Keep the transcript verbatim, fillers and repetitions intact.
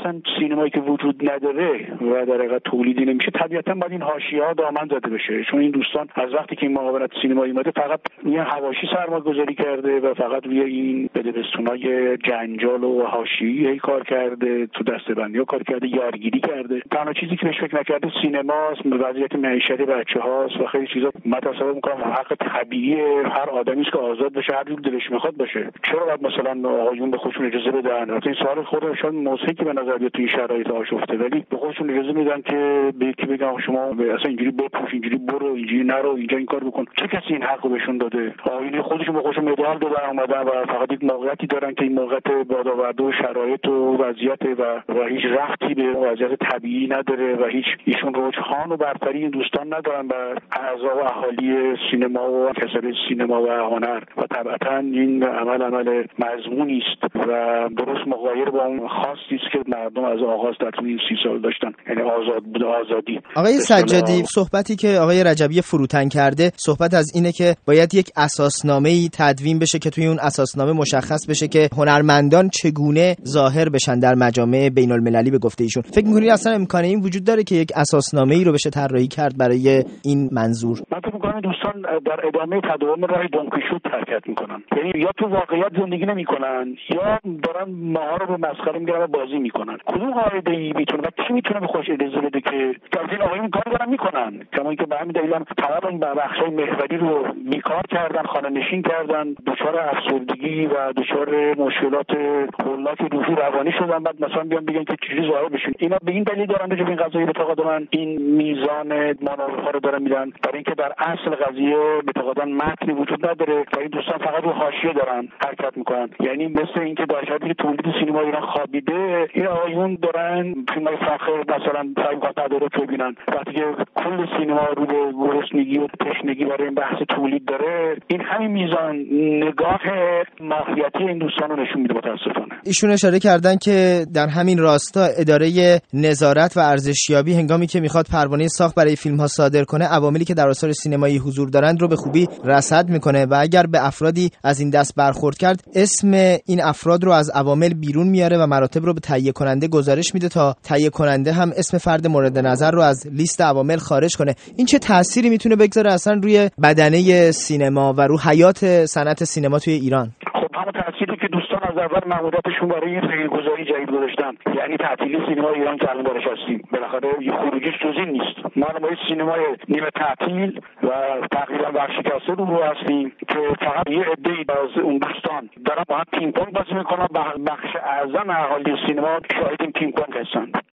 اصلا سینمایی که وجود نداره و در حقیقت تولیدی نمیشه طبیعتا باید این حاشیه‌ها دامن زده بشه، چون این دوستان از وقتی که این مقاومت سینمایی اومده فقط یه حواشی سرمایه‌گذاری کرده و فقط روی این بدبستونای جنجال و حاشیه‌ای کار کرده، تو دسته‌بندی‌ها کار کرده، یارگیری کرده. تنها چیزی که بهش فکر نکرده سینماست، وضعیت معیشتی بچه‌هاست و خیلی چیزا. من تصور می‌کنم حق طبیعی هر آدمی است که آزاد بشه، هر جور دلش می‌خواد باشه. چرا باید مثلا آقایون به خودشون اجازه بدن؟ البته این سوال خودشون موضوعی که به نظر میاد تو این شرایط آشفته، ولی به خودشون اجازه میدن که به یکی بگن شما اصلا اینجوری بپوش، اینجوری برو، اینجوری نرو، اینجا این کار بکن. چه کسی این حقو بهشون داده؟ آقایون خودشون به خودشون مدال دادن اومدن و فقط یک موقعیتی دارن که این موقعیت بادآورده و شرایط و وضعیت و و هیچ ربطی به وضعیت طبیعی نداره و هیچ ایشون رجحان و برتری این دوستان ندارن و اعضا و اهالی سینما و کسای سینما و هنر و طبعا این عمل عمل مضمونی است و درست مغایر با اون خاصی است که مردم از آغاز در طول این سی سال داشتن، یعنی آزاد بود، آزادی. آقای سجادی، صحبتی که آقای رجبی فروتن کرده صحبت از اینه که باید یک اساسنامه‌ای تدوین بشه که توی اون اساسنامه مشخص بشه که هنرمندان چگونه ظاهر بشن در مجامع بین‌المللی. به گفته ایشون فکر می‌کنید اصلا امکان این وجود داره که یک اساسنامه‌ای رو بشه طراحی کرد برای این منظور؟ من فکر می‌کنم دوستان در ادامه تداوم راه دونکیشوت حرکت می‌کنن، یعنی یا تو واقعیت زندگی نمی‌کنن یا دارن ماها رو به مسخره می‌گیرن و بازی می‌کنن. کدوم قاعده‌ای میتونه و کی میتونه به خودش اجازه بده که این آقایون کار دارن می‌کنن؟ کما اینکه به همین دلیل هم تمام این بخشای محوری رو بیکار کردن، خانه‌نشین کردن، دچار افسردگی و دچار مشکلات هولناک روحی روانی شدن، بعد مثلا بیان بگن که چجوری ظاهر بشین. اینا به این دلیل دارن که این قضیه به تقاضا این میزان مانورها رو دارن میدن، برای اینکه در اصل قضیه به تقاضا متنی وجود نداره و این دوستان فقط رو حاشیه دارن حرکت میکنن. یعنی مثل اینکه در شرایطی که تولید سینما ایران خوابیده، این آقایون دارن فیلمای فاخر مثلا سعی میکنن تدارک ببینن، وقتی که کل سینما رو به گرسنگی و تشنگی برای این بحث تولید داره. این همین میزان نگاه ماهیتی این دوستان رو نشون میده متاسفانه. ایشون اشاره کردن که در همین راستا اداره نظارت و ارزشیابی هنگامی که میخواد پروانه ساخت برای فیلم ها صادر کنه، عواملی که در آثار سینمایی حضور دارند رو به خوبی رصد میکنه و اگر به افرادی از این دست برخورد کرد، اسم این افراد رو از عوامل بیرون میاره و مراتب رو به تهیه کننده گزارش میده تا تهیه کننده هم اسم فرد مورد نظر رو از لیست عوامل خارج کنه. این چه تأثیری میتونه بگذاره اصلا روی بدنه سینما و رو حیات صنعت سینما توی ایران؟ همون تأثیری که دوستان از اول مأموریتشون برای این پیگیری جدید گذاشتن، یعنی تعطیلی سینما ایران که الان درش هستیم، بالاخره یه خروجیش جز این نیست. ما الان با سینمای نیمه تعطیل و تقریبا ورشکسته رو هستیم که فقط یه عده‌ای از اون دوستان دارن با هم پینگ پونگ بازی میکنن و بخش اعظم اهالی سینما شاهد این پینگ پونگ هستن.